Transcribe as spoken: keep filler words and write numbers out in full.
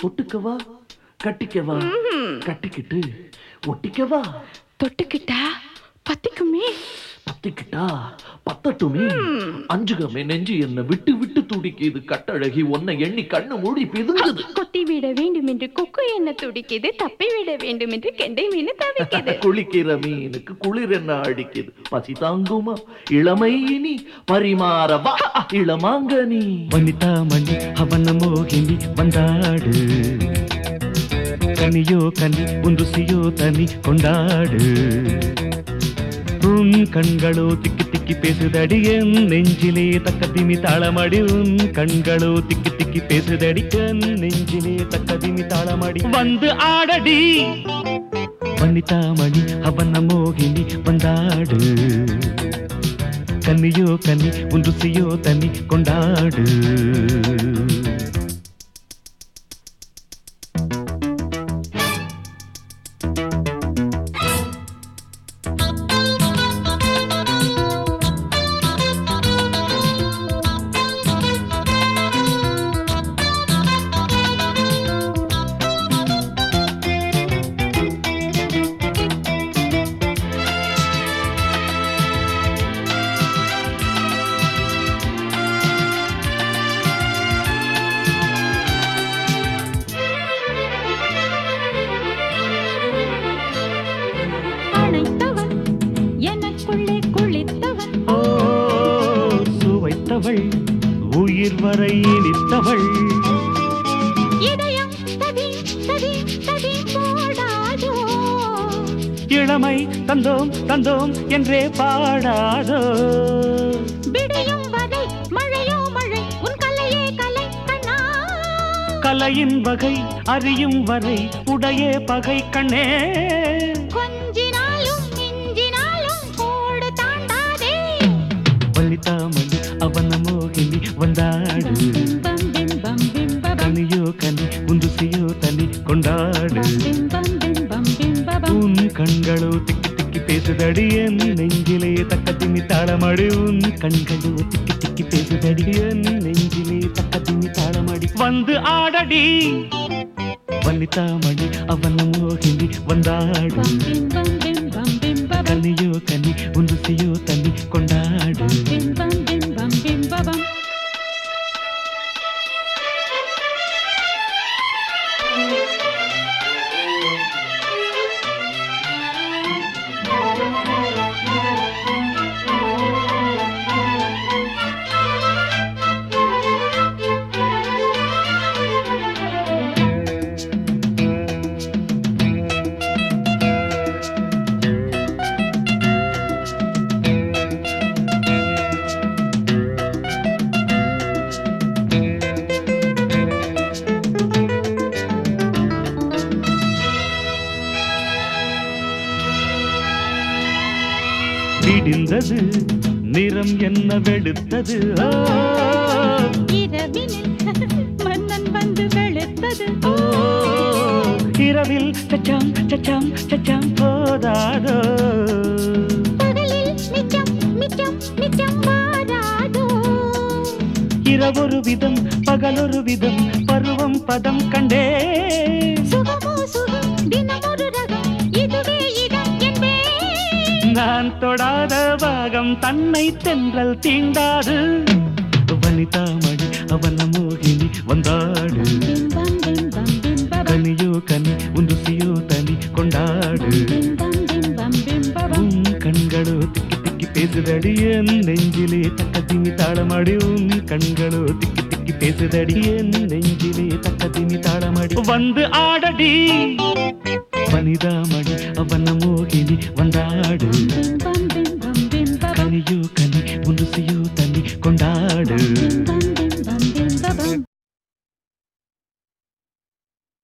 ஒட்டுக்கவா கட்டிக்கவா கட்டிக்கிட்டு ஒட்டிக்கவா தொட்டுக்கிட்டா பத்திக்குமே பத்திக்கிட்டா பத்தட்டுமே அஞ்சுகமே நெஞ்சு என்ன விட்டு விட்டு துடிக்குது கட்டழகி உன்னை எண்ணி கண்ணு மூடி பிதுங்குது கொத்தி விட வேண்டும் என்று கொக்கு என்ன துடிக்குது தப்பி விட வேண்டும் என்று கெண்டை மீன் தவிக்குது குளிக்கிற மீனுக்கு குளிர் என்ன அடிக்குது பசி தாங்குமா இளமை இனி பரிமாறவா இளமாங்கனி வனிதா மணி அவன மோகினி வந்தாடு கனியோ கனி உன் ருசியோ தனி கொண்டாடு உன் கண்களோ திக்கி திக்கி பேசுதடி என் நெஞ்சிலே தக்க திமி தாளமடி உன் கண்களோ திக்கி திக்கி பேசுதடி என் நெஞ்சிலே தக்க திமி தாளமடி வந்து ஆடடி வனிதா மணி அவன மோகினி வந்தாடு கனியோ கனி உன் ருசியோ தனி கொண்டாடு உயிர் வரை இனித்தவள் இளமை தந்தோம் தந்தோம் என்றே பாடாதோ விடையும் வரை மழையோ மழை உன் கலையே கலை கண்ணா கலையின் வகை அறியும் வரை உடையே பகை கண்ணே கொஞ்சினாலும் மிஞ்சினாலும் கோடு தாண்டாதே வனிதா மணி அவன மோகினி வந்தாடு கனியோ கனி உன் ருசியோ தனி கொண்டாடு உன் கண்களோ திக்கி திக்கி பேசுதடி என் நெஞ்சிலே தக்க திமி தாளமடி உன் கண்களோ திக்கி திக்கி பேசுதடி என் நெஞ்சிலே தக்க திமி தாளமடி வந்து ஆடடி வனிதா மணி அவன மோகினி வந்தாடு கனியோ கனி உன் ருசியோ தனி கொண்டாடு விடிந்தது நிறம் என்ன வெளுத்தது மன்னன் வந்து வெளுத்தது இரவில் சச்சாம் சச்சாம் சச்சாம் போதாதோ மிச்சம் மிச்சம் மிச்சம் வாராதோ இரவொரு விதம் பகலொரு விதம் பருவம் பதம் கண்டே சுகமோ சுகம் தினமொரு ரகம் இதுவே இடம் என்பே நான் தொடாத பாகம் தன்னை தென்றல் தீண்டாது வனிதா மணி அவன மோகினி வந்தாடு கனியோ கனி உன் ருசியோ தனி கொண்டாடு உன் கண்களோ திக்கி திக்கி பேசுதடி என் நெஞ்சிலே தக்க திமி தாளமடி உன் கண்களோ திக்கி திக்கி பேசுதடி என் நெஞ்சிலே தக்க திமி தாளமடி வந்து ஆடடி வனிதா மணி அவன மோகினி வந்தாடு கனியோ கனி உன் ருசியோ தனி கொண்டாடு